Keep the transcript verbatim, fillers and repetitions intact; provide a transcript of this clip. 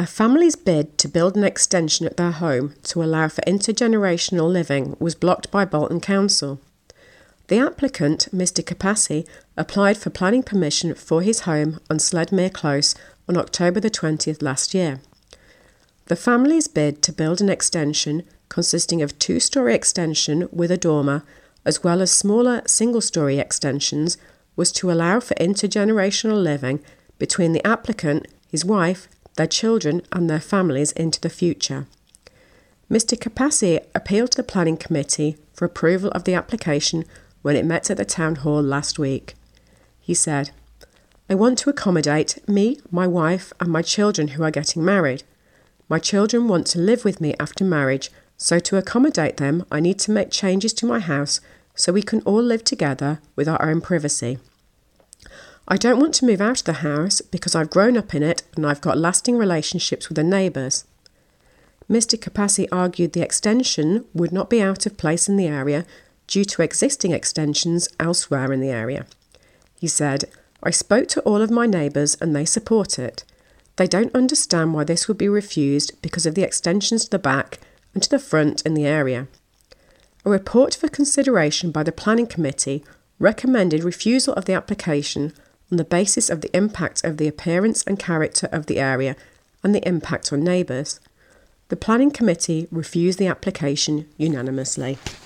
A family's bid to build an extension at their home to allow for intergenerational living was blocked by Bolton Council. The applicant, Mister Capassi, applied for planning permission for his home on Sledmere Close on October the twentieth last year. The family's bid to build an extension consisting of two-storey extension with a dormer, as well as smaller single-storey extensions, was to allow for intergenerational living between the applicant, his wife, their children and their families into the future. Mister Capassi appealed to the Planning Committee for approval of the application when it met at the Town Hall last week. He said, "I want to accommodate me, my wife and my children who are getting married. My children want to live with me after marriage, so to accommodate them I need to make changes to my house so we can all live together with our own privacy. I don't want to move out of the house because I've grown up in it and I've got lasting relationships with the neighbours." Mister Capassi argued the extension would not be out of place in the area due to existing extensions elsewhere in the area. He said, "I spoke to all of my neighbours and they support it. They don't understand why this would be refused because of the extensions to the back and to the front in the area." A report for consideration by the Planning Committee recommended refusal of the application on the basis of the impact of the appearance and character of the area and the impact on neighbours. The Planning Committee refused the application unanimously.